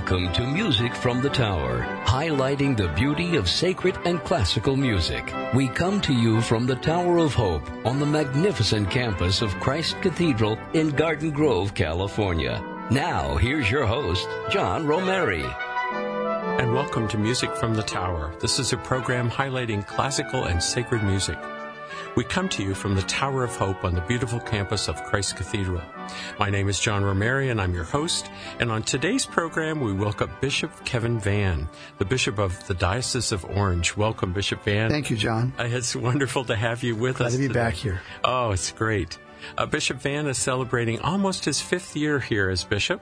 Welcome to Music from the Tower, highlighting the beauty of sacred and classical music. We come to you from the Tower of Hope on the magnificent campus of Christ Cathedral in Garden Grove, California. Now, here's your host, John Romeri. And welcome to Music from the Tower. This is a program highlighting classical and sacred music. We come to you from the Tower of Hope on the beautiful campus of Christ Cathedral. My name is John Romeri, and I'm your host. And on today's program, we welcome Bishop Kevin Vann, the Bishop of the Diocese of Orange. Welcome, Bishop Vann. Thank you, John. It's wonderful to have you with us today. Glad to be back here. Oh, it's great. Bishop Vann is celebrating almost his 5th year here as Bishop.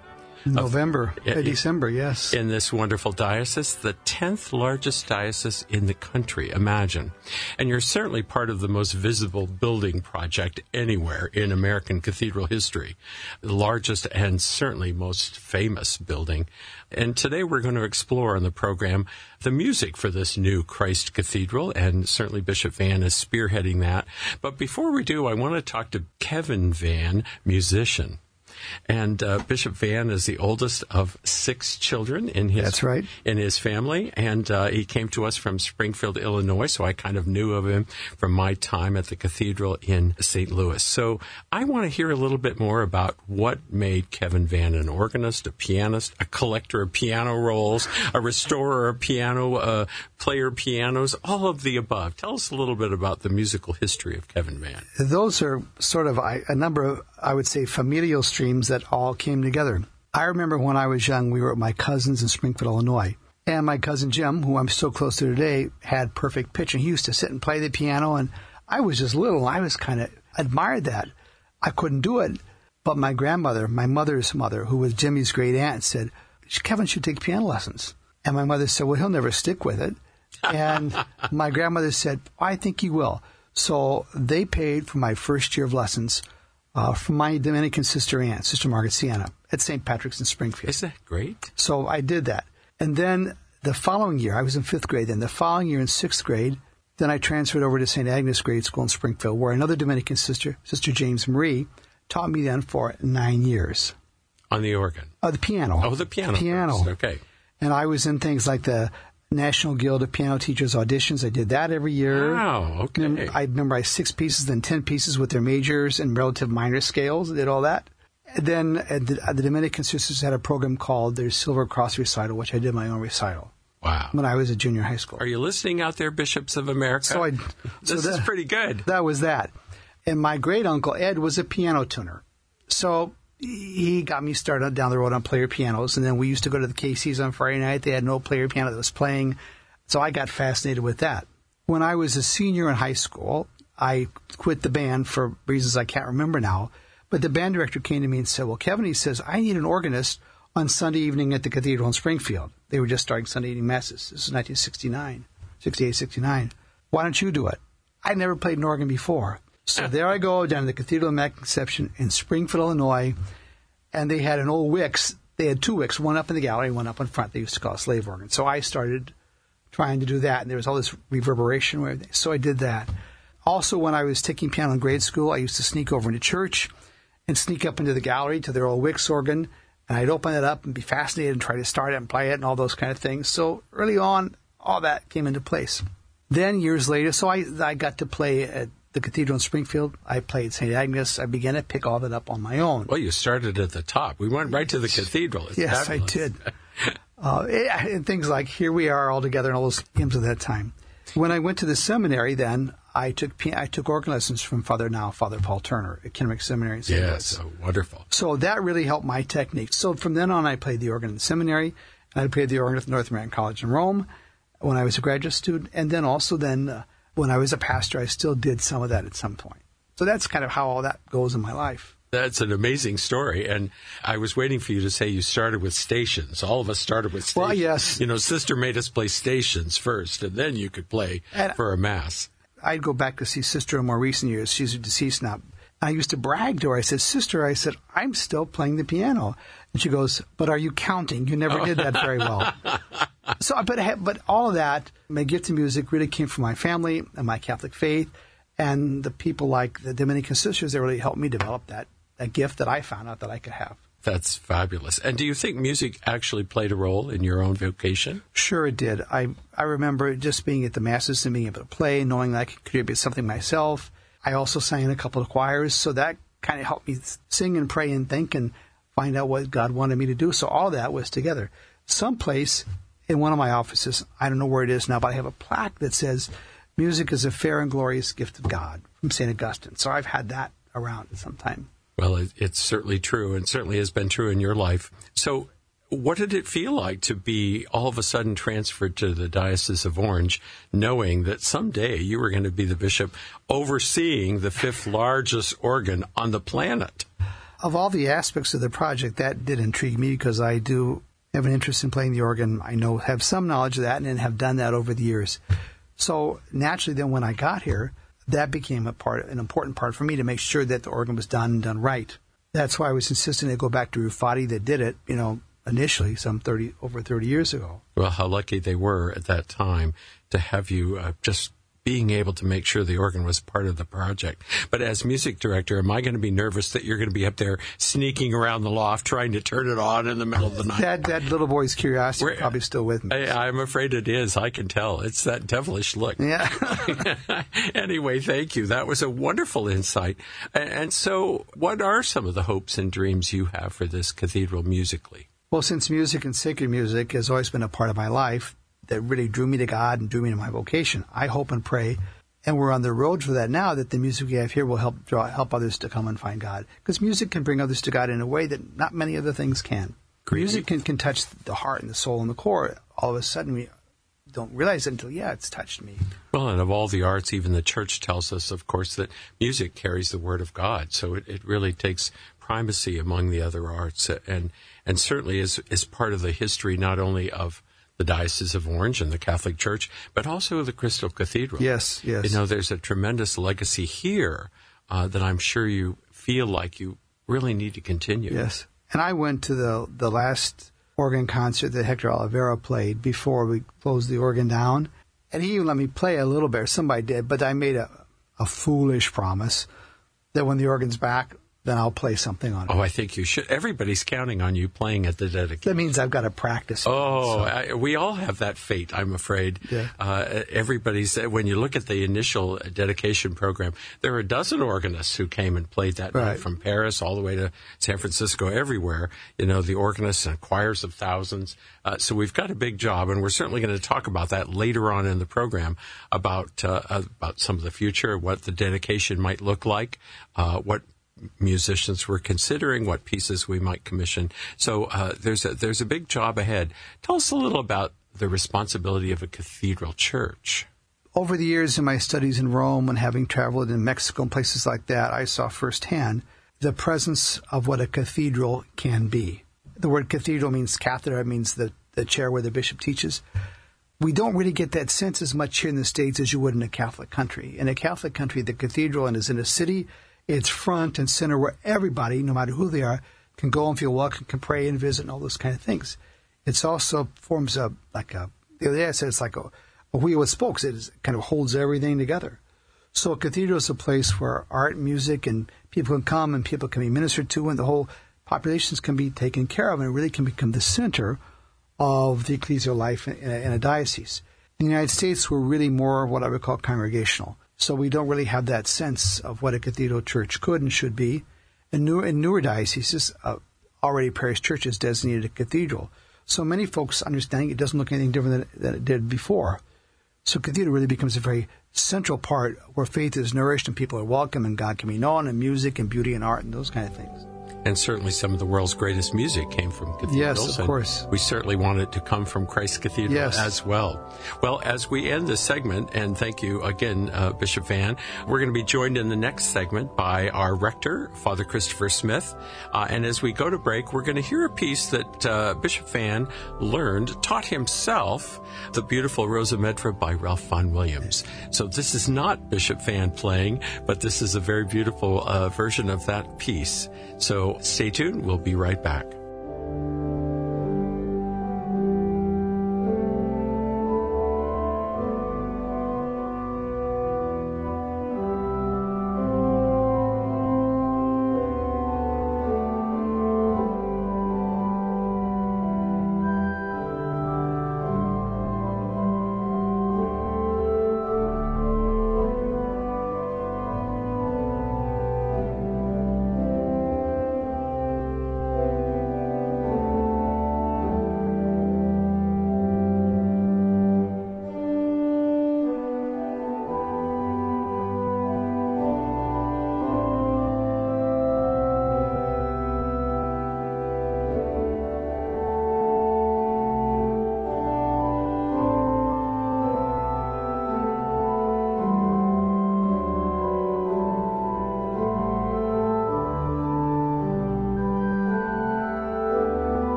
December, yes. In this wonderful diocese, the 10th largest diocese in the country, imagine. And you're certainly part of the most visible building project anywhere in American cathedral history. The largest and certainly most famous building. And today we're going to explore on the program the music for this new Christ Cathedral, and certainly Bishop Vann is spearheading that. But before we do, I want to talk to Kevin Vann, musician. And Bishop Vann is the oldest of 6 children in his That's right. in his family, and he came to us from Springfield, Illinois, so I kind of knew of him from my time at the cathedral in St. Louis. So I want to hear a little bit more about what made Kevin Vann an organist, a pianist, a collector of piano rolls, a restorer of piano, player pianos, all of the above. Tell us a little bit about the musical history of Kevin Vann. Those are sort of a number of, I would say, familial streams that all came together. I remember when I was young, we were at my cousin's in Springfield, Illinois. And my cousin Jim, who I'm still close to today, had perfect pitch. And he used to sit and play the piano. And I was just little. And I was kind of admired that. I couldn't do it. But my grandmother, my mother's mother, who was Jimmy's great aunt, said, Kevin should take piano lessons. And my mother said, well, he'll never stick with it. And my grandmother said, I think he will. So they paid for my first year of lessons from my Dominican sister aunt, Sister Margaret Sienna, at St. Patrick's in Springfield. Isn't that great? So I did that. And then the following year, I was in 5th grade then. The following year in 6th grade, then I transferred over to St. Agnes Grade School in Springfield, where another Dominican sister, Sister James Marie, taught me then for 9 years. On the organ? The piano. Oh, the piano. Piano. First. Okay. And I was in things like the National Guild of Piano Teachers auditions. I did that every year. Wow, okay. I memorized 6 pieces, then 10 pieces with their majors and relative minor scales. I did all that. And then the Dominican Sisters had a program called their Silver Cross Recital, which I did my own recital. Wow. When I was a junior high school. Are you listening out there, Bishops of America? This is pretty good. That was that. And my great uncle, Ed, was a piano tuner. So he got me started down the road on player pianos, and then we used to go to the KC's on Friday night. They had no player piano that was playing, so I got fascinated with that. When I was a senior in high school, I quit the band for reasons I can't remember now, but the band director came to me and said, well, Kevin, he says, I need an organist on Sunday evening at the cathedral in Springfield. They were just starting Sunday evening masses. This is 1969, 68, 69. Why don't you do it? I'd never played an organ before. So there I go down to the Cathedral of Immaculate Conception in Springfield, Illinois, and they had an old Wix. They had 2 Wix, one up in the gallery, one up in front. They used to call it slave organ. So I started trying to do that, and there was all this reverberation. So I did that. Also, when I was taking piano in grade school, I used to sneak over into church and sneak up into the gallery to their old Wix organ, and I'd open it up and be fascinated and try to start it and play it and all those kind of things. So early on, all that came into place. Then years later, so I got to play at the cathedral in Springfield. I played St. Agnes. I began to pick all that up on my own. Well, you started at the top. We went right to the cathedral. It's yes, fabulous. I did. And things like Here We Are All Together and all those hymns of that time. When I went to the seminary then, I took organ lessons from Father Paul Turner at Kennewick Seminary in St. Louis. Yes, wonderful. So that really helped my technique. So from then on, I played the organ in the seminary, and I played the organ at the North American College in Rome when I was a graduate student, and then also when I was a pastor, I still did some of that at some point. So that's kind of how all that goes in my life. That's an amazing story. And I was waiting for you to say you started with stations. All of us started with stations. Well, yes. You know, Sister made us play stations first, and then you could play for a Mass. I'd go back to see Sister in more recent years. She's deceased now. I used to brag to her. I said, Sister, I'm still playing the piano. And she goes, but are you counting? You never did that very well. So, but all of that, my gift of music really came from my family and my Catholic faith, and the people like the Dominican Sisters that really helped me develop that gift that I found out that I could have. That's fabulous. And do you think music actually played a role in your own vocation? Sure it did. I remember just being at the Masses and being able to play, knowing that I could contribute something myself. I also sang in a couple of choirs, so that kind of helped me sing and pray and think and find out what God wanted me to do. So all that was together. Someplace in one of my offices, I don't know where it is now, but I have a plaque that says, "Music is a fair and glorious gift of God," from St. Augustine. So I've had that around at some time. Well, it's certainly true, and certainly has been true in your life. So what did it feel like to be all of a sudden transferred to the Diocese of Orange, knowing that someday you were going to be the bishop overseeing the 5th largest organ on the planet? Of all the aspects of the project, that did intrigue me because I do have an interest in playing the organ. I know, have some knowledge of that and have done that over the years. So naturally then when I got here, that became an important part for me to make sure that the organ was done right. That's why I was insisting to go back to Rufati that did it, initially over 30 years ago. Well, how lucky they were at that time to have you just being able to make sure the organ was part of the project. But as music director, am I going to be nervous that you're going to be up there sneaking around the loft trying to turn it on in the middle of the night? That little boy's curiosity is probably still with me. I'm afraid it is. I can tell. It's that devilish look. Yeah. Anyway, thank you. That was a wonderful insight. And so what are some of the hopes and dreams you have for this cathedral musically? Well, since music and sacred music has always been a part of my life, that really drew me to God and drew me to my vocation, I hope and pray, and we're on the road for that now, that the music we have here will help others to come and find God. Because music can bring others to God in a way that not many other things can. Great. Music can touch the heart and the soul and the core. All of a sudden, we don't realize it until, it's touched me. Well, and of all the arts, even the church tells us, of course, that music carries the word of God. So it really takes primacy among the other arts, and certainly is part of the history not only of the Diocese of Orange and the Catholic Church, but also the Crystal Cathedral. Yes. There's a tremendous legacy here that I'm sure you feel like you really need to continue. Yes. And I went to the last organ concert that Hector Olivera played before we closed the organ down. And he even let me play a little bit, or somebody did, but I made a foolish promise that when the organ's back, then I'll play something on it. Oh, I think you should. Everybody's counting on you playing at the dedication. That means I've got to practice. We all have that fate, I'm afraid. Yeah. When you look at the initial dedication program, there are a dozen organists who came and played that night, from Paris all the way to San Francisco, everywhere. The organists and choirs of thousands. So we've got a big job, and we're certainly going to talk about that later on in the program, about some of the future, what the dedication might look like, what musicians we're considering, what pieces we might commission. So there's a big job ahead. Tell us a little about the responsibility of a cathedral church. Over the years in my studies in Rome and having traveled in Mexico and places like that, I saw firsthand the presence of what a cathedral can be. The word cathedral means cathedra, it means the chair where the bishop teaches. We don't really get that sense as much here in the States as you would in a Catholic country. In a Catholic country, the cathedral is in a city. It's front and center where everybody, no matter who they are, can go and feel welcome, can pray and visit and all those kind of things. It's also forms the other day I said it's like a wheel with spokes. It kind of holds everything together. So a cathedral is a place where art, music, and people can come and people can be ministered to, and the whole populations can be taken care of, and it really can become the center of the ecclesial life in a diocese. In the United States, we're really more what I would call congregational. So we don't really have that sense of what a cathedral church could and should be. In newer dioceses, already parish churches designated a cathedral. So many folks understanding it doesn't look anything different than it did before. So cathedral really becomes a very central part where faith is nourished and people are welcome and God can be known, and music and beauty and art and those kind of things. And certainly some of the world's greatest music came from cathedrals. Yes, of course. We certainly want it to come from Christ Cathedral as well. Well, as we end this segment, and thank you again, Bishop Vann, we're going to be joined in the next segment by our rector, Father Christopher Smith. And as we go to break, we're going to hear a piece that Bishop Vann taught himself, the beautiful Rosa Medra by Ralph Vaughan Williams. So this is not Bishop Vann playing, but this is a very beautiful version of that piece. So stay tuned. We'll be right back.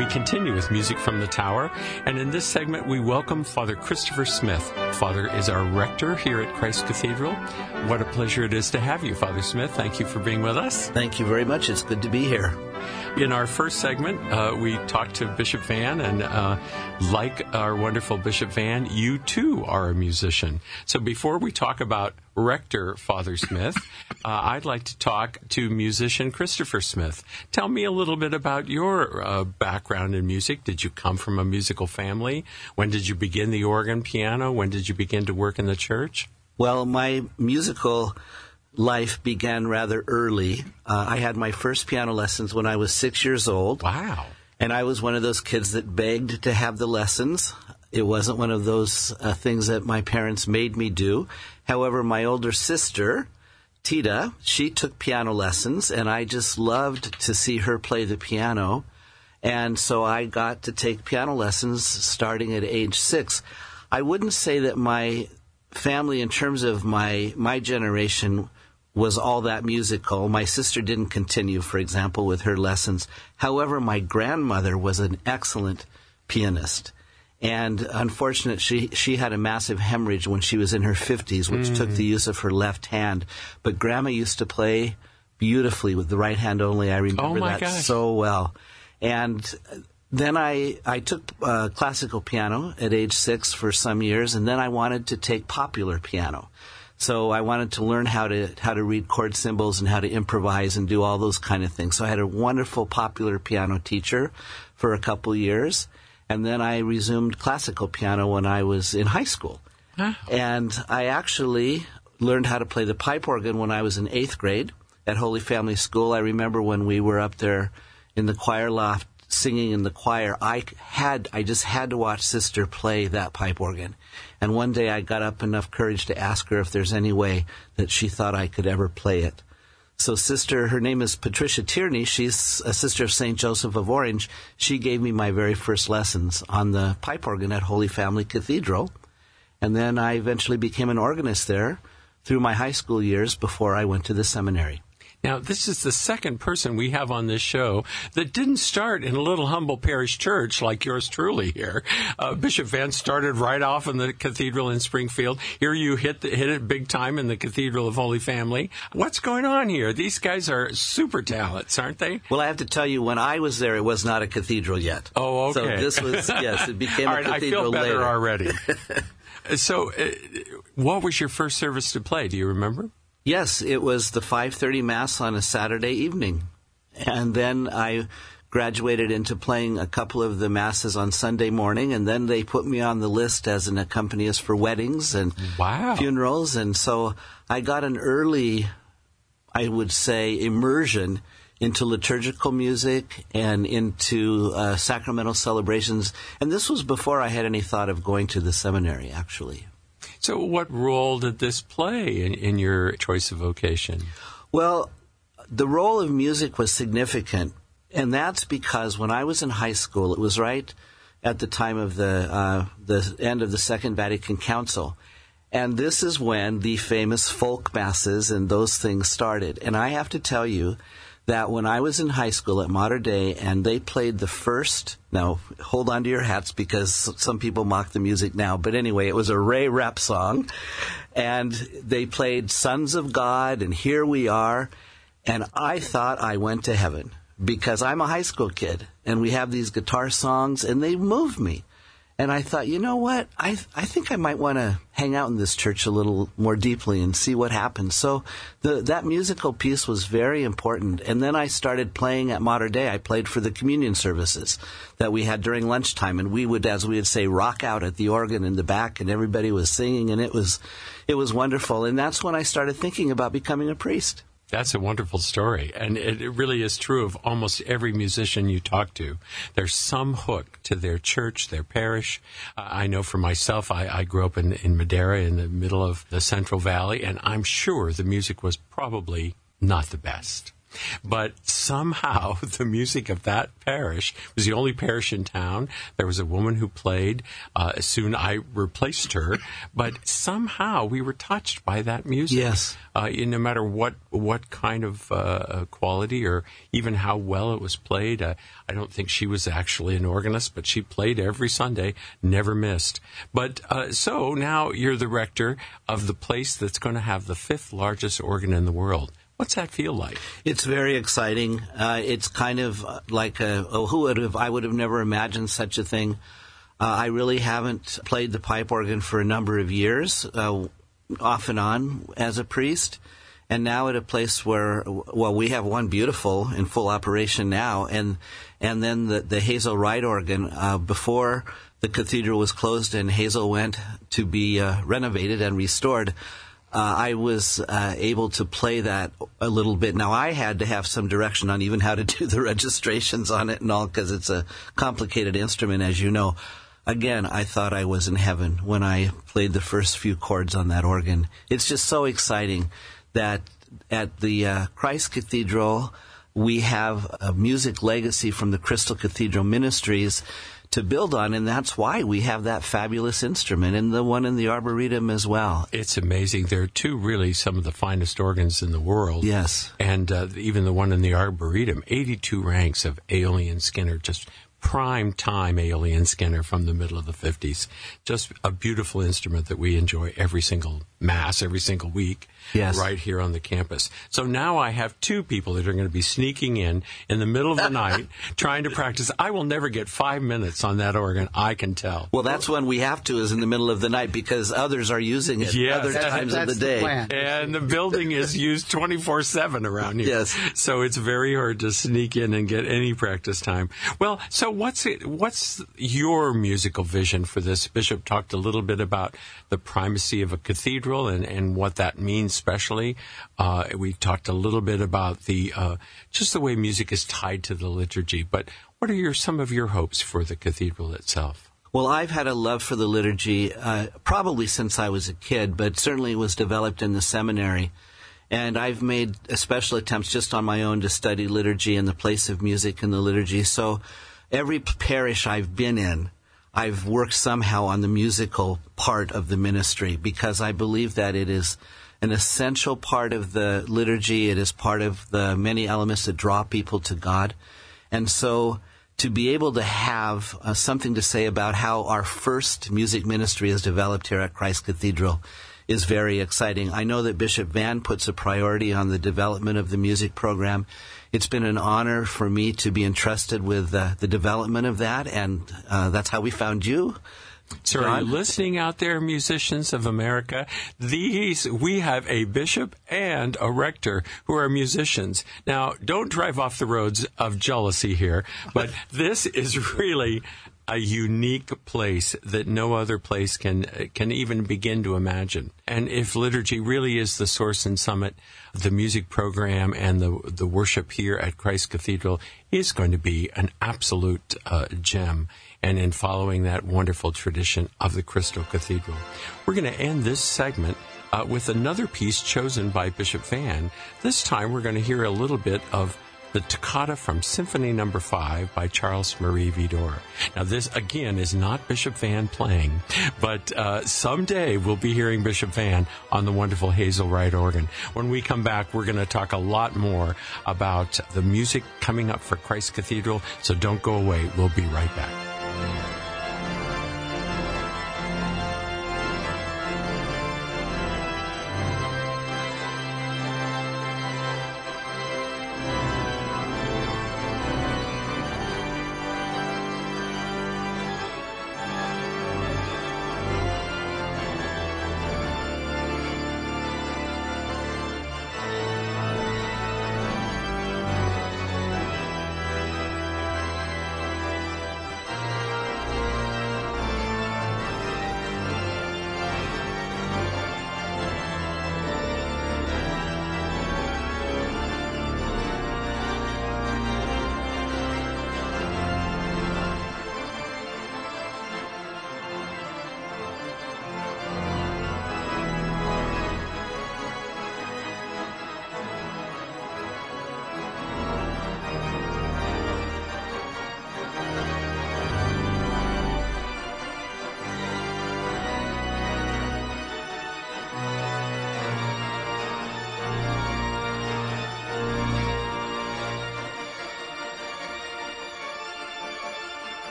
We continue with Music from the Tower, and in this segment we welcome Father Christopher Smith. Father is our rector here at Christ Cathedral. What a pleasure it is to have you, Father Smith. Thank you for being with us. Thank you very much. It's good to be here. In our first segment, we talked to Bishop Van, and like our wonderful Bishop Van, you too are a musician. So before we talk about Rector Father Smith, I'd like to talk to musician Christopher Smith. Tell me a little bit about your background in music. Did you come from a musical family? When did you begin the organ, piano? When did you begin to work in the church? Well, my musical life began rather early. I had my first piano lessons when I was 6 years old. Wow. And I was one of those kids that begged to have the lessons. It wasn't one of those things that my parents made me do. However, my older sister, Tita, she took piano lessons, and I just loved to see her play the piano. And so I got to take piano lessons starting at age 6. I wouldn't say that my family, in terms of my generation, was all that musical. My sister didn't continue, for example, with her lessons. However, my grandmother was an excellent pianist. And unfortunately, she had a massive hemorrhage when she was in her 50s, which took the use of her left hand. But Grandma used to play beautifully with the right hand only. I remember that so well. And then I took classical piano at age 6 for some years, and then I wanted to take popular piano. So I wanted to learn how to read chord symbols and how to improvise and do all those kind of things. So I had a wonderful popular piano teacher for a couple years, and then I resumed classical piano when I was in high school. Wow. And I actually learned how to play the pipe organ when I was in 8th grade at Holy Family School. I remember when we were up there in the choir loft singing in the choir, I just had to watch Sister play that pipe organ. And one day I got up enough courage to ask her if there's any way that she thought I could ever play it. So Sister, her name is Patricia Tierney. She's a sister of St. Joseph of Orange. She gave me my very first lessons on the pipe organ at Holy Family Cathedral. And then I eventually became an organist there through my high school years before I went to the seminary. Now, this is the second person we have on this show that didn't start in a little humble parish church like yours truly here. Bishop Van started right off in the cathedral in Springfield. Here you hit it big time in the Cathedral of Holy Family. What's going on here? These guys are super talents, aren't they? Well, I have to tell you, when I was there, it was not a cathedral yet. Oh, okay. So this was, yes, it became a cathedral I feel better later. already. So, what was your first service to play? Do you remember? Yes, it was the 5:30 Mass on a Saturday evening. And then I graduated into playing a couple of the Masses on Sunday morning, and then they put me on the list as an accompanist for weddings and funerals. And so I got an early, I would say, immersion into liturgical music and into sacramental celebrations. And this was before I had any thought of going to the seminary, actually. So what role did this play in your choice of vocation? Well, the role of music was significant, and that's because when I was in high school, it was right at the time of the end of the Second Vatican Council. And this is when the famous folk masses and those things started. And I have to tell you that when I was in high school at Mater Dei and they played the first, now hold on to your hats because some people mock the music now, but anyway, it was a Ray rap song, and they played Sons of God and Here We Are, and I thought I went to heaven because I'm a high school kid and we have these guitar songs and they moved me. And I thought, you know what? I think I might want to hang out in this church a little more deeply and see what happens. So that musical piece was very important. And then I started playing at Mater Dei. I played for the communion services that we had during lunchtime. And we would, as we would say, rock out at the organ in the back, and everybody was singing. And it was wonderful. And that's when I started thinking about becoming a priest. That's a wonderful story, and it really is true of almost every musician you talk to. There's some hook to their church, their parish. I know for myself, I grew up in Madera in the middle of the Central Valley, and I'm sure the music was probably not the best. But somehow the music of that parish was the only parish in town. There was a woman who played. Soon I replaced her, but somehow we were touched by that music. Yes. No matter what kind of quality or even how well it was played. I don't think she was actually an organist, but she played every Sunday, never missed. But so now you're the rector of the place that's going to have the 5th largest organ in the world. What's that feel like? It's very exciting. It's kind of like I would have never imagined such a thing. I really haven't played the pipe organ for a number of years, off and on as a priest. And now at a place where, we have one beautiful in full operation now, and then the Hazel Wright organ, before the cathedral was closed and Hazel went to be renovated and restored, I was able to play that a little bit. Now, I had to have some direction on even how to do the registrations on it and all, because it's a complicated instrument, as you know. Again, I thought I was in heaven when I played the first few chords on that organ. It's just so exciting that at the Christ Cathedral, we have a music legacy from the Crystal Cathedral Ministries to build on, and that's why we have that fabulous instrument, and the one in the Arboretum as well. It's amazing. There are two really some of the finest organs in the world. Yes. And even the one in the Arboretum, 82 ranks of Aeolian Skinner, just prime time Aeolian Skinner from the middle of the 50s. Just a beautiful instrument that we enjoy every single Mass, every single week, yes, right here on the campus. So now I have two people that are going to be sneaking in the middle of the night, trying to practice. I will never get 5 minutes on that organ, I can tell. Well, that's when we have to, is in the middle of the night, because others are using it other times of the day. And the building is used 24/7 around here. Yes. So it's very hard to sneak in and get any practice time. Well, so what's your musical vision for this? Bishop talked a little bit about the primacy of a cathedral and what that means specially. We talked a little bit about the just the way music is tied to the liturgy. But what are some of your hopes for the cathedral itself? Well, I've had a love for the liturgy probably since I was a kid, but certainly was developed in the seminary. And I've made special attempts just on my own to study liturgy and the place of music in the liturgy. So every parish I've been in, I've worked somehow on the musical part of the ministry, because I believe that it is an essential part of the liturgy. It is part of the many elements that draw people to God. And so to be able to have something to say about how our first music ministry is developed here at Christ Cathedral is very exciting. I know that Bishop Van puts a priority on the development of the music program. It's been an honor for me to be entrusted with the development of that, and that's how we found you. So are you listening out there, musicians of America? We have a bishop and a rector who are musicians. Now, don't drive off the roads of jealousy here, but this is really a unique place that no other place can even begin to imagine. And if liturgy really is the source and summit, the music program and the worship here at Christ Cathedral is going to be an absolute gem. And in following that wonderful tradition of the Crystal Cathedral, we're going to end this segment with another piece chosen by Bishop Van. This time we're going to hear a little bit of the Toccata from Symphony No. 5 by Charles Marie Widor. Now, this, again, is not Bishop Van playing, but someday we'll be hearing Bishop Van on the wonderful Hazel Wright organ. When we come back, we're going to talk a lot more about the music coming up for Christ Cathedral, so don't go away. We'll be right back.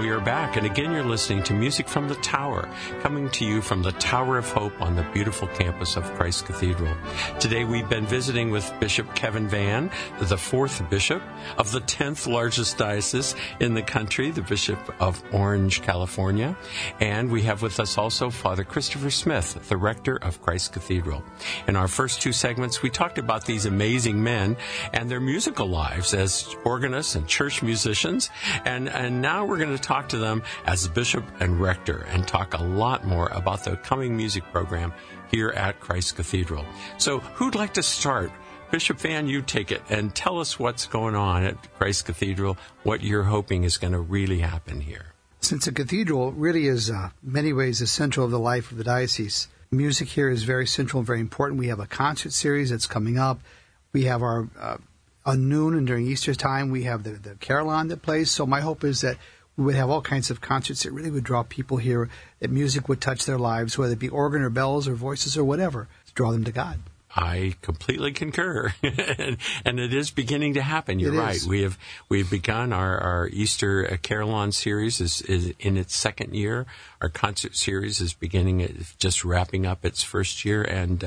we are back, and again you're listening to Music from the Tower, coming to you from the Tower of Hope on the beautiful campus of Christ Cathedral. Today we've been visiting with Bishop Kevin Vann, the 4th bishop of the 10th largest diocese in the country, the Bishop of Orange, California. And we have with us also Father Christopher Smith, the rector of Christ Cathedral. In our first two segments, we talked about these amazing men and their musical lives as organists and church musicians. And now we're going to talk to them as bishop and rector and talk a lot more about the coming music program here at Christ Cathedral. So who'd like to start? Bishop Vann, you take it and tell us what's going on at Christ Cathedral, what you're hoping is going to really happen here. Since the cathedral really is, many ways, essential of the life of the diocese, music here is very central and very important. We have a concert series that's coming up. We have our on noon and during Easter time, we have the carillon that plays. So my hope is that we would have all kinds of concerts that really would draw people here, that music would touch their lives, whether it be organ or bells or voices or whatever, to draw them to God. I completely concur, and it is beginning to happen. You're right. We've begun our Easter Carillon series is in its second year. Our concert series is just wrapping up its first year, and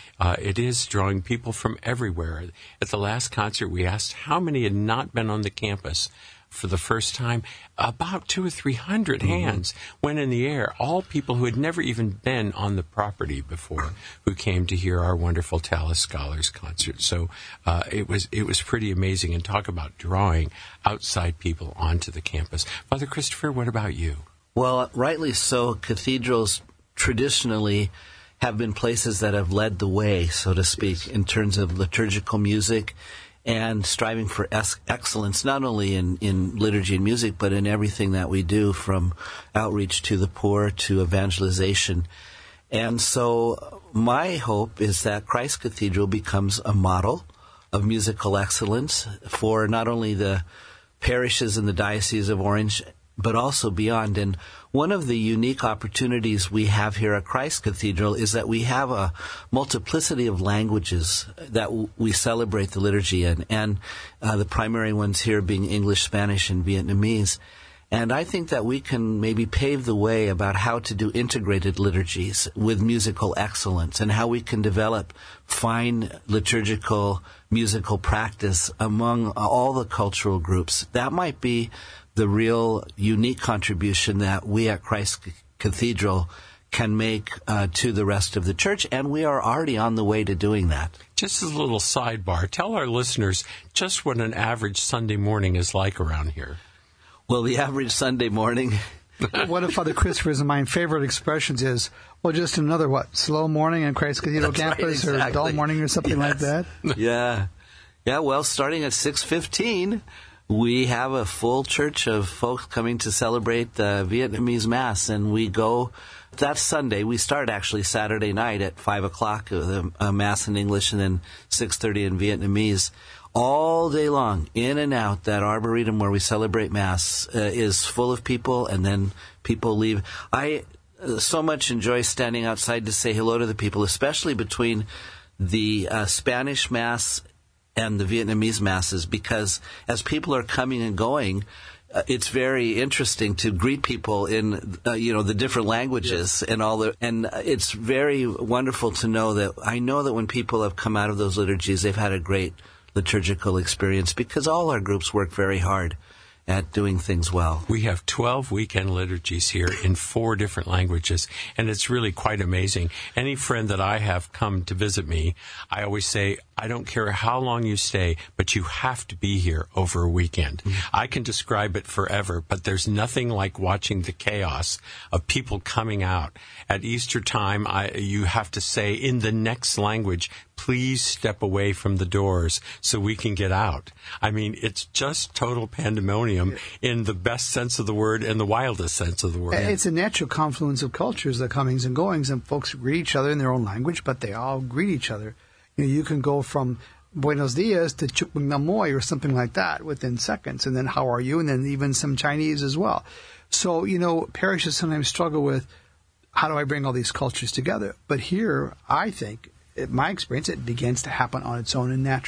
it is drawing people from everywhere. At the last concert, we asked how many had not been on the campus for the first time. About 200 or 300 hands went in the air, all people who had never even been on the property before, who came to hear our wonderful Tallis Scholars concert. So it was pretty amazing, and talk about drawing outside people onto the campus. Father Christopher, what about you? Well, rightly so. Cathedrals traditionally have been places that have led the way, so to speak, in terms of liturgical music and striving for excellence, not only in liturgy and music, but in everything that we do, from outreach to the poor to evangelization. And so my hope is that Christ Cathedral becomes a model of musical excellence for not only the parishes in the Diocese of Orange, but also beyond. And one of the unique opportunities we have here at Christ Cathedral is that we have a multiplicity of languages that we celebrate the liturgy in, and the primary ones here being English, Spanish, and Vietnamese. And I think that we can maybe pave the way about how to do integrated liturgies with musical excellence, and how we can develop fine liturgical musical practice among all the cultural groups. That might be the real unique contribution that we at Christ Cathedral can make to the rest of the church, and we are already on the way to doing that. Just as a little sidebar, tell our listeners just what an average Sunday morning is like around here. Well, the average Sunday morning... One of Father Christopher's and my favorite expressions is, well, just another, slow morning on Christ Cathedral campus, right, exactly. Or dull morning or something like that? Yeah, well, starting at 6:15... we have a full church of folks coming to celebrate the Vietnamese Mass, and we go that Sunday. We start actually Saturday night at 5 o'clock, a Mass in English, and then 6:30 in Vietnamese. All day long, in and out, that Arboretum where we celebrate Mass is full of people, and then people leave. I so much enjoy standing outside to say hello to the people, especially between the Spanish Mass and the Vietnamese Masses, because as people are coming and going, it's very interesting to greet people in the different languages. Yes. and it's very wonderful to know that I know that when people have come out of those liturgies, they've had a great liturgical experience, because all our groups work very hard at doing things well. We have 12 weekend liturgies here in 4 different languages, and it's really quite amazing. Any friend that I have come to visit me, I always say, I don't care how long you stay, but you have to be here over a weekend. Mm-hmm. I can describe it forever, but there's nothing like watching the chaos of people coming out. At Easter time, you have to say in the next language, please step away from the doors so we can get out. I mean, it's just total pandemonium in the best sense of the word and the wildest sense of the word. It's a natural confluence of cultures, the comings and goings, and folks greet each other in their own language, but they all greet each other. You can go from Buenos Dias to Chuk Mung Nam Moi or something like that within seconds, and then how are you, and then even some Chinese as well. So, parishes sometimes struggle with, how do I bring all these cultures together? But here, I think, in my experience, it begins to happen on its own and naturally.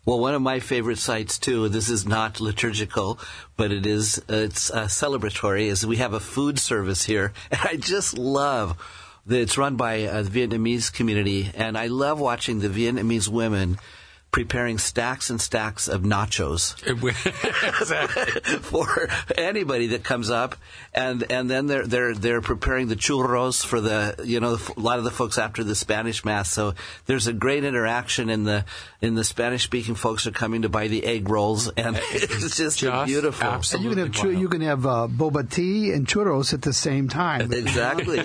Well, one of my favorite sites, too, this is not liturgical, but it's celebratory, is we have a food service here. And I just love that it's run by the Vietnamese community. And I love watching the Vietnamese women preparing stacks and stacks of nachos for anybody that comes up, and then they're preparing the churros for the a lot of the folks after the Spanish Mass. So there's a great interaction, in the Spanish speaking folks are coming to buy the egg rolls, and it's just beautiful. Absolutely, and you can have boba tea and churros at the same time. Exactly.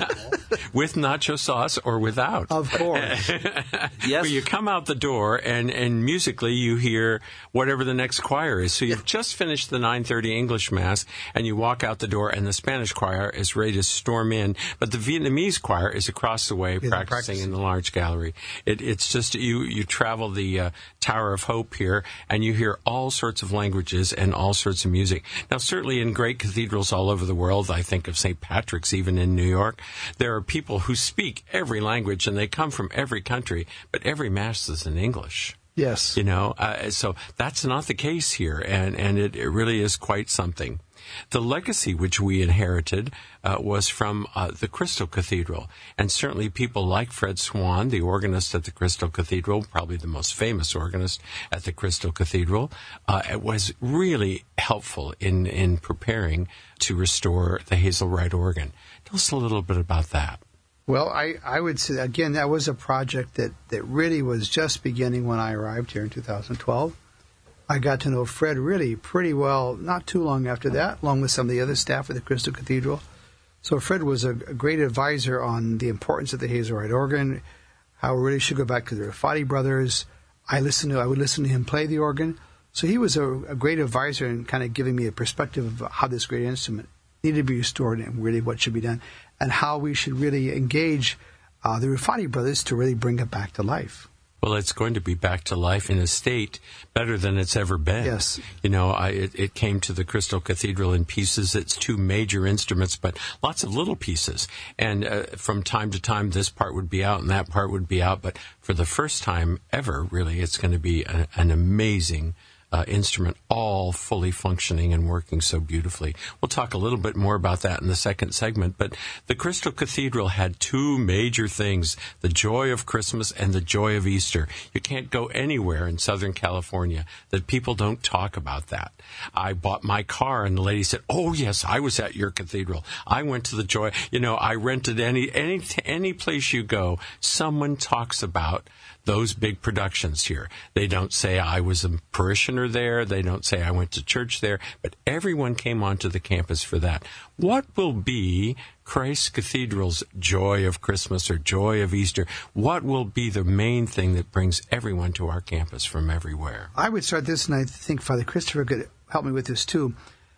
With nacho sauce or without. Of course. Yes. Well, you come out the door and musically you hear whatever the next choir is. So you've just finished the 9:30 English Mass, and you walk out the door, and the Spanish choir is ready to storm in, but the Vietnamese choir is across the way practicing in the large gallery. It's just you travel the Tower of Hope here, and you hear all sorts of languages and all sorts of music. Now, certainly in great cathedrals all over the world, I think of St. Patrick's even in New York, there are people who speak every language, and they come from every country, but every Mass is in English. Yes. So that's not the case here, and it really is quite something. The legacy which we inherited was from the Crystal Cathedral, and certainly people like Fred Swan, the organist at the Crystal Cathedral, probably the most famous organist at the Crystal Cathedral, was really helpful in preparing to restore the Hazelrite organ. Tell us a little bit about that. Well, I would say, again, that was a project that really was just beginning when I arrived here in 2012. I got to know Fred really pretty well not too long after that, along with some of the other staff at the Crystal Cathedral. So Fred was a great advisor on the importance of the Hazelrite organ, how we really should go back to the Rafati brothers. I would listen to him play the organ. So he was a great advisor in kind of giving me a perspective of how this great instrument needed to be restored and really what should be done, and how we should really engage the Rafati brothers to really bring it back to life. Well, it's going to be back to life in a state better than it's ever been. Yes. It came to the Crystal Cathedral in pieces. It's two major instruments, but lots of little pieces. And from time to time, this part would be out and that part would be out. But for the first time ever, really, it's going to be an amazing instrument, all fully functioning and working so beautifully. We'll talk a little bit more about that in the second segment, but the Crystal Cathedral had two major things, the joy of Christmas and the joy of Easter. You can't go anywhere in Southern California that people don't talk about that. I bought my car, and the lady said, "Oh, yes, I was at your cathedral. I went to the joy." I rented any place you go, someone talks about those big productions here. They don't say I was a parishioner there. They don't say I went to church there. But everyone came onto the campus for that. What will be Christ Cathedral's joy of Christmas or joy of Easter? What will be the main thing that brings everyone to our campus from everywhere? I would start this, and I think Father Christopher could help me with this too.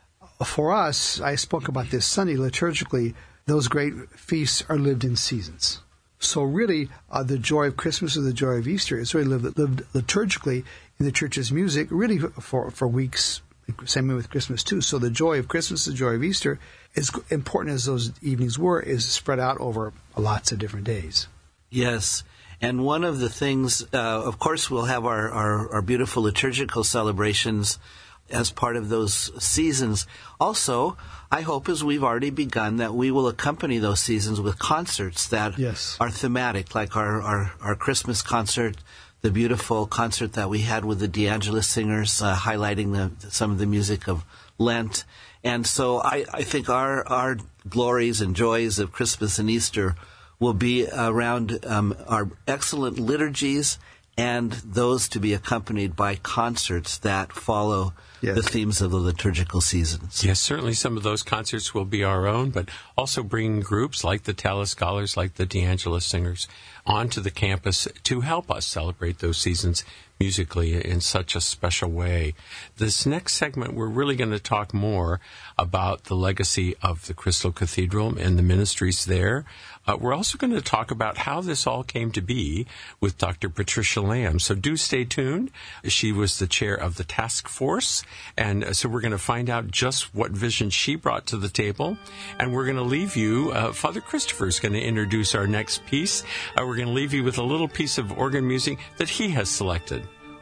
For us, I spoke about this Sunday liturgically, those great feasts are lived in seasons. So really, the joy of Christmas or the joy of Easter is really lived liturgically in the church's music, really for weeks. Same way with Christmas too. So the joy of Christmas, the joy of Easter, as important as those evenings were, is spread out over lots of different days. Yes. And one of the things, of course, we'll have our beautiful liturgical celebrations as part of those seasons. Also, I hope, as we've already begun, that we will accompany those seasons with concerts that are thematic, like our Christmas concert, the beautiful concert that we had with the DeAngelis singers, highlighting some of the music of Lent. And so I think our glories and joys of Christmas and Easter will be around our excellent liturgies, and those to be accompanied by concerts that follow the themes of the liturgical seasons. Yes, certainly some of those concerts will be our own, but also bringing groups like the Tallis Scholars, like the DeAngelis Singers, onto the campus to help us celebrate those seasons musically in such a special way. This next segment, we're really going to talk more about the legacy of the Crystal Cathedral and the ministries there. We're also going to talk about how this all came to be with Dr. Patricia Lamb. So do stay tuned. She was the chair of the task force, and so we're going to find out just what vision she brought to the table. And we're going to leave you, Father Christopher is going to introduce our next piece. We're going to leave you with a little piece of organ music that he has selected.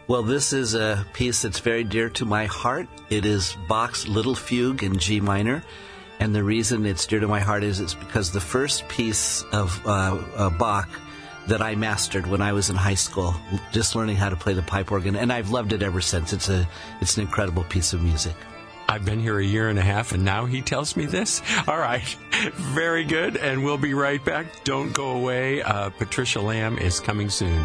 Well, this is a piece that's very dear to my heart. It is Bach's Little Fugue in G minor. And the reason it's dear to my heart is it's because the first piece of Bach that I mastered when I was in high school, just learning how to play the pipe organ. And I've loved it ever since. It's an incredible piece of music. I've been here a year and a half, and now he tells me this? All right. Very good. And we'll be right back. Don't go away. Patricia Lamb is coming soon.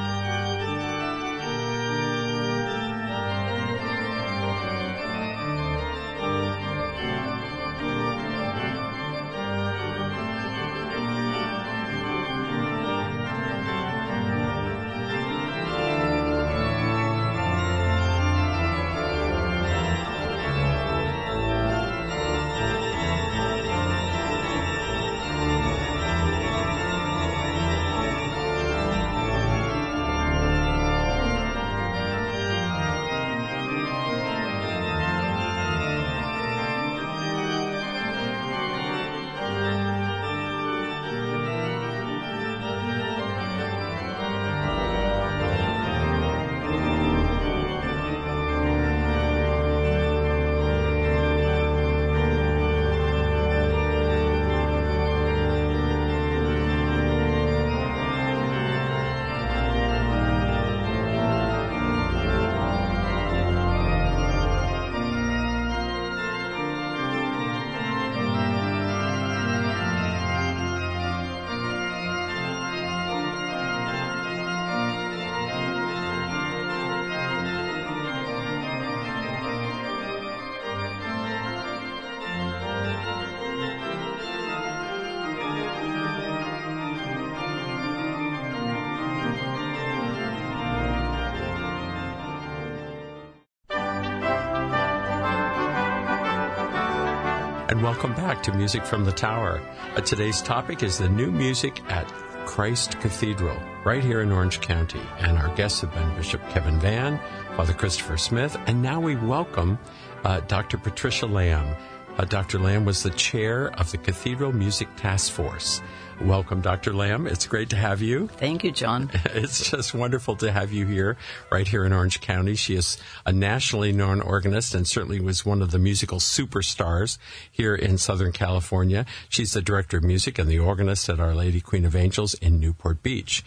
And welcome back to Music from the Tower. Today's topic is the new music at Christ Cathedral, right here in Orange County. And our guests have been Bishop Kevin Vann, Father Christopher Smith, and now we welcome Dr. Patricia Lamb. Dr. Lamb was the chair of the Cathedral Music Task Force. Welcome, Dr. Lamb. It's great to have you. Thank you, John. It's just wonderful to have you here, right here in Orange County. She is a nationally known organist and certainly was one of the musical superstars here in Southern California. She's the director of music and the organist at Our Lady Queen of Angels in Newport Beach.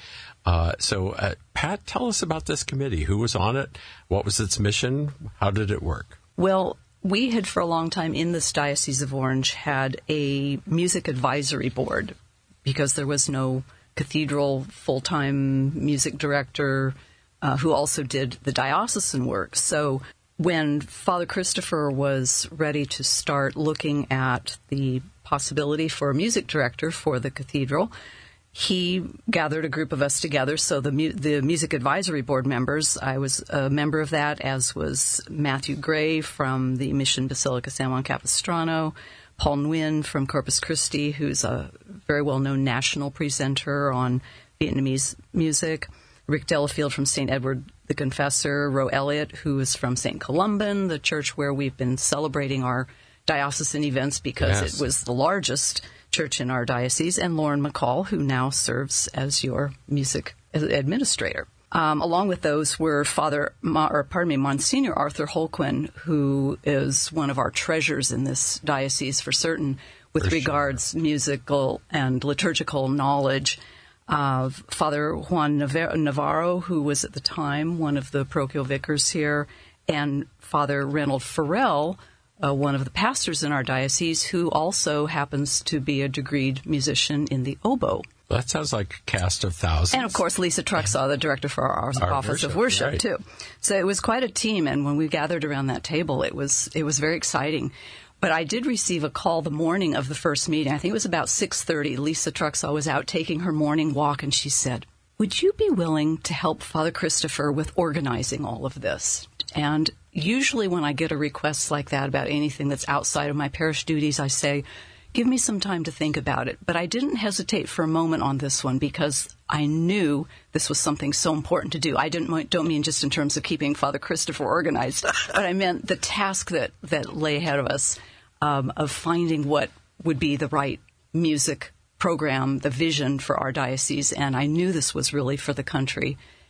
So, Pat, tell us about this committee. Who was on it? What was its mission? How did it work? Well, we had for a long time in this Diocese of Orange had a music advisory board because there was no cathedral full-time music director who also did the diocesan work. So when Father Christopher was ready to start looking at the possibility for a music director for the cathedral, he gathered a group of us together. So the music advisory board members, I was a member of that, as was Matthew Gray from the Mission Basilica San Juan Capistrano, Paul Nguyen from Corpus Christi, who's a very well-known national presenter on Vietnamese music, Rick Delafield from St. Edward the Confessor, Ro Elliott, who is from St. Columban, the church where we've been celebrating our diocesan events because it was the largest church in our diocese, and Lauren McCall, who now serves as your music administrator. Along with those were Monsignor Arthur Holquin, who is one of our treasures in this diocese for certain with regards musical and liturgical knowledge. Father Juan Navarro, who was at the time one of the parochial vicars here, and Father Reynold Farrell, one of the pastors in our diocese, who also happens to be a degreed musician in the oboe. Well, that sounds like a cast of thousands. And, of course, Lisa Truxaw, the director for our Office of Worship, right, too. So it was quite a team, and when we gathered around that table, it was very exciting. But I did receive a call the morning of the first meeting. I think it was about 6:30. Lisa Truxaw was out taking her morning walk, and she said, "Would you be willing to help Father Christopher with organizing all of this?" And usually when I get a request like that about anything that's outside of my parish duties, I say, give me some time to think about it. But I didn't hesitate for a moment on this one because I knew this was something so important to do. I don't mean just in terms of keeping Father Christopher organized, but I meant the task that lay ahead of us of finding what would be the right music program, the vision for our diocese. And I knew this was really for the country.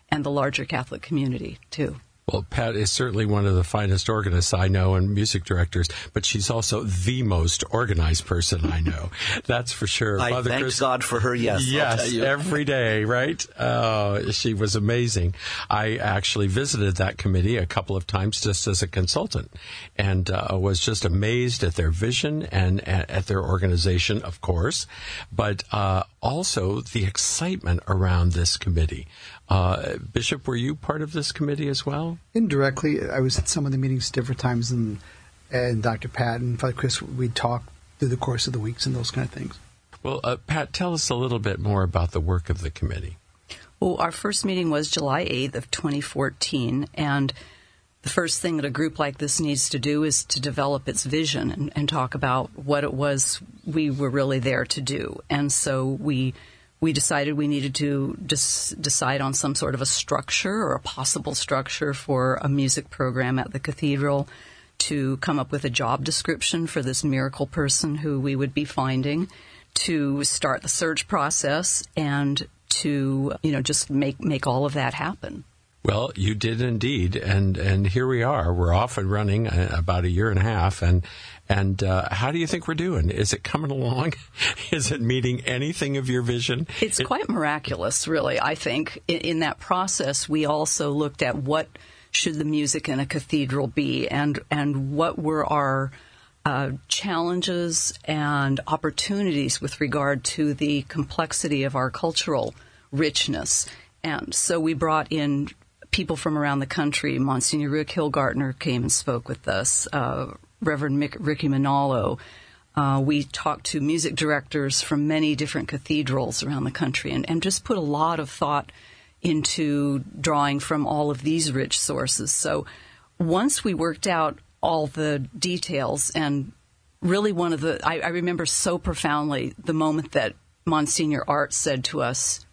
and the larger Catholic community, too. Well, Pat is certainly one of the finest organists I know and music directors, but she's also the most organized person I know. That's for sure. I thank God for her, yes. Yes, every day, right? She was amazing. I actually visited that committee a couple of times just as a consultant and was just amazed at their vision and at their organization, of course, but also the excitement around this committee. Bishop, were you part of this committee as well? Indirectly, I was at some of the meetings different times, and Dr. Pat and Father Chris, we'd talk through the course of the weeks and those kind of things. Well, Pat, tell us a little bit more about the work of the committee. Well, our first meeting was July 8th of 2014, and the first thing that a group like this needs to do is to develop its vision and talk about what it was we were really there to do. And so we decided we needed to decide on some sort of a structure or a possible structure for a music program at the cathedral, to come up with a job description for this miracle person who we would be finding, to start the search process, and to, just make all of that happen. Well, you did indeed, and here we are. We're off and running about a year and a half, and how do you think we're doing? Is it coming along? Is it meeting anything of your vision? It's quite miraculous, really, I think. In that process, we also looked at what should the music in a cathedral be, and what were our challenges and opportunities with regard to the complexity of our cultural richness. And so we brought in people from around the country. Monsignor Rick Hillgartner came and spoke with us, Reverend Ricky Manalo. We talked to music directors from many different cathedrals around the country, and just put a lot of thought into drawing from all of these rich sources. So once we worked out all the details, and really I remember so profoundly the moment that Monsignor Art said to us,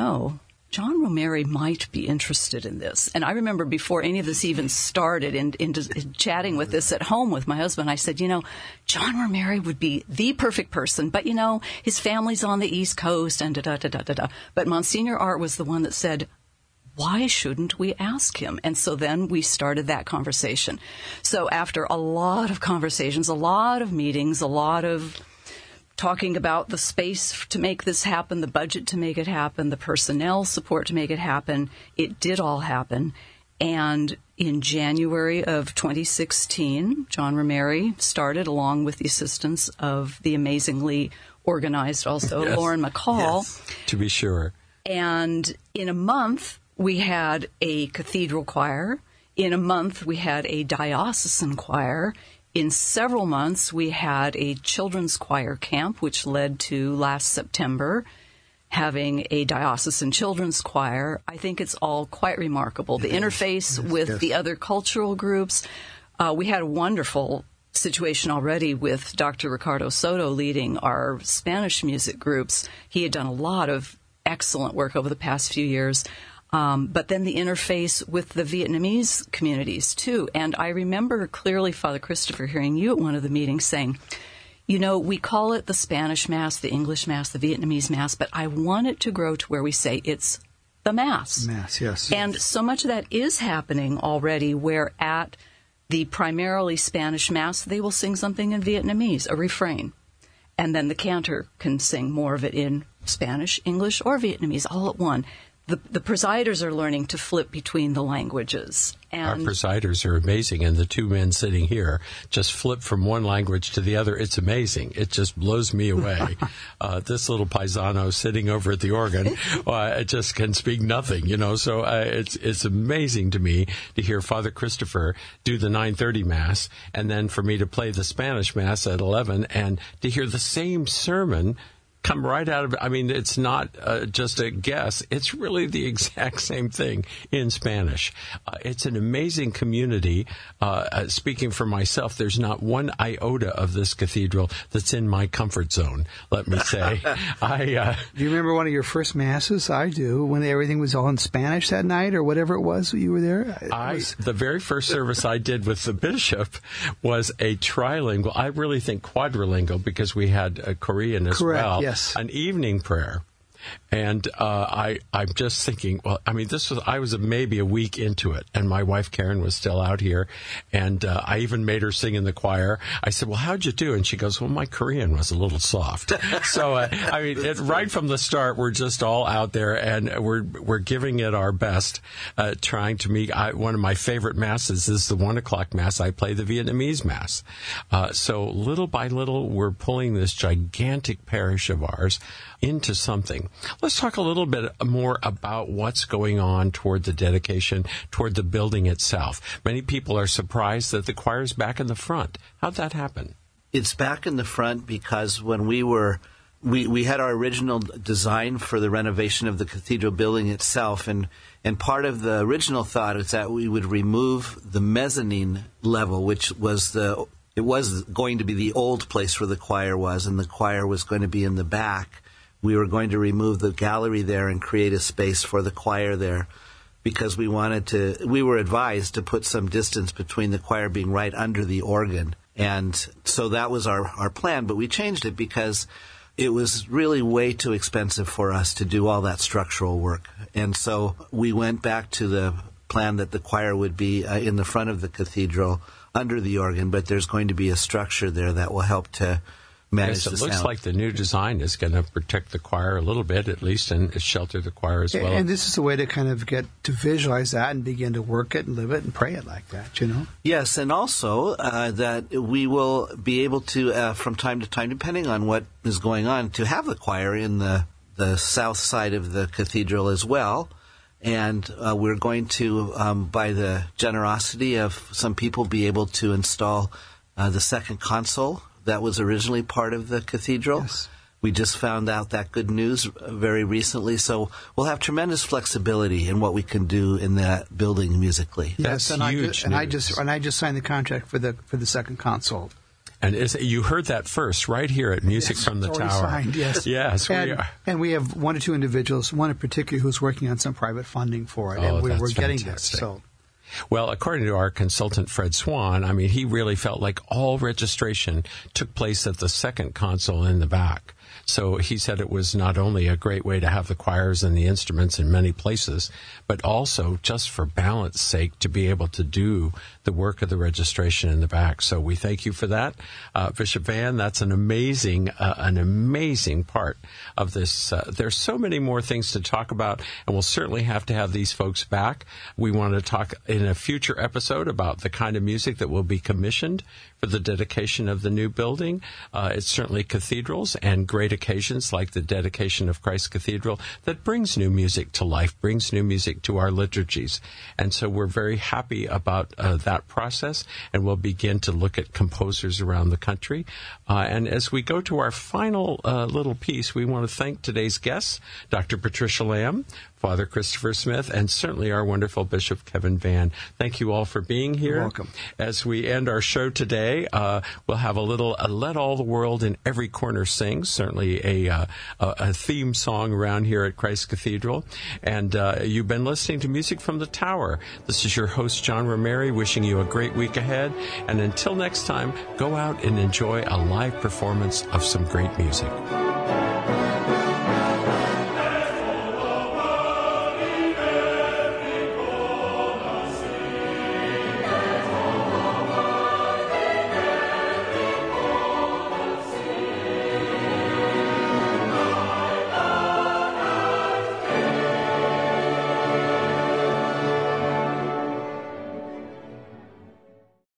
John Romeri might be interested in this. And I remember before any of this even started, in chatting with this at home with my husband, I said, John Romeri would be the perfect person, but, his family's on the East Coast and da-da-da-da-da-da. But Monsignor Art was the one that said, why shouldn't we ask him? And so then we started that conversation. So after a lot of conversations, a lot of meetings, a lot of talking about the space to make this happen, the budget to make it happen, the personnel support to make it happen, it did all happen. And in January of 2016, John Romeri started, along with the assistance of the amazingly organized also Lauren McCall. Yes, to be sure. And in a month, we had a cathedral choir. In a month, we had a diocesan choir. In several months, we had a children's choir camp, which led to last September having a diocesan children's choir. I think it's all quite remarkable. The interface with the other cultural groups. We had a wonderful situation already with Dr. Ricardo Soto leading our Spanish music groups. He had done a lot of excellent work over the past few years. But then the interface with the Vietnamese communities, too. And I remember clearly, Father Christopher, hearing you at one of the meetings saying, we call it the Spanish Mass, the English Mass, the Vietnamese Mass, but I want it to grow to where we say it's the Mass. Mass, yes. And so much of that is happening already, where at the primarily Spanish Mass, they will sing something in Vietnamese, a refrain. And then the cantor can sing more of it in Spanish, English, or Vietnamese all at one. The presiders are learning to flip between the languages. And our presiders are amazing, and the two men sitting here just flip from one language to the other. It's amazing. It just blows me away. This little paisano sitting over at the organ it just can speak nothing, So it's amazing to me to hear Father Christopher do the 9:30 Mass, and then for me to play the Spanish Mass at 11, and to hear the same sermon come right out of it. I mean, it's not just a guess. It's really the exact same thing in Spanish. It's an amazing community. Speaking for myself, there's not one iota of this cathedral that's in my comfort zone, let me say. Do you remember one of your first Masses? I do, when everything was all in Spanish that night or whatever it was you were there. The very first service I did with the bishop was a trilingual, I really think quadrilingual, because we had Korean as well. Yes. An evening prayer. And I'm just thinking, well, I mean, I was maybe a week into it, and my wife Karen was still out here, and I even made her sing in the choir. I said, well, how'd you do? And she goes, well, my Korean was a little soft. So, I mean, right from the start, we're just all out there, and we're giving it our best, trying to meet. One of my favorite masses is the 1:00 Mass. I play the Vietnamese Mass. So little by little, we're pulling this gigantic parish of ours into something. Let's talk a little bit more about what's going on toward the dedication, toward the building itself. Many people are surprised that the choir's back in the front. How'd that happen? It's back in the front because when we had our original design for the renovation of the cathedral building itself, and part of the original thought is that we would remove the mezzanine level, which was going to be the old place where the choir was, and the choir was going to be in the back. We were going to remove the gallery there and create a space for the choir there because we were advised to put some distance between the choir being right under the organ. And so that was our plan, but we changed it because it was really way too expensive for us to do all that structural work. And so we went back to the plan that the choir would be in the front of the cathedral under the organ, but there's going to be a structure there that will help to manage the sound. It looks like the new design is going to protect the choir a little bit, at least, and shelter the choir as well. And this is a way to kind of get to visualize that and begin to work it and live it and pray it like that, you know? Yes, and also that we will be able to, from time to time, depending on what is going on, to have the choir in the south side of the cathedral as well. And we're going to, by the generosity of some people, be able to install the second console that was originally part of the cathedral. Yes. We just found out that good news very recently, so we'll have tremendous flexibility in what we can do in that building musically. Yes, That's huge. I just signed the contract for the second console. And you heard that first, right here at Music from the Tower. Signed, yes. Yes, we are. And we have one or two individuals, one in particular, who's working on some private funding for it, and we're getting there. So. Well, according to our consultant, Fred Swan, I mean, he really felt like all registration took place at the second console in the back. So he said it was not only a great way to have the choirs and the instruments in many places, but also just for balance sake to be able to do the work of the registration in the back. So we thank you for that. Bishop Van, that's an amazing part of this. There's so many more things to talk about, and we'll certainly have to have these folks back. We want to talk in a future episode about the kind of music that will be commissioned for the dedication of the new building. It's certainly cathedrals and great occasions like the dedication of Christ Cathedral that brings new music to life, brings new music to our liturgies. And so we're very happy about that process, and we'll begin to look at composers around the country. And as we go to our final little piece, we want to thank today's guests, Dr. Patricia Lamb, Father Christopher Smith, and certainly our wonderful Bishop Kevin Van. Thank you all for being here. You're welcome. As we end our show today, we'll have a little Let All the World in Every Corner Sing, certainly a theme song around here at Christ Cathedral. And you've been listening to Music from the Tower. This is your host, John Romeri, wishing you a great week ahead. And until next time, go out and enjoy a live performance of some great music.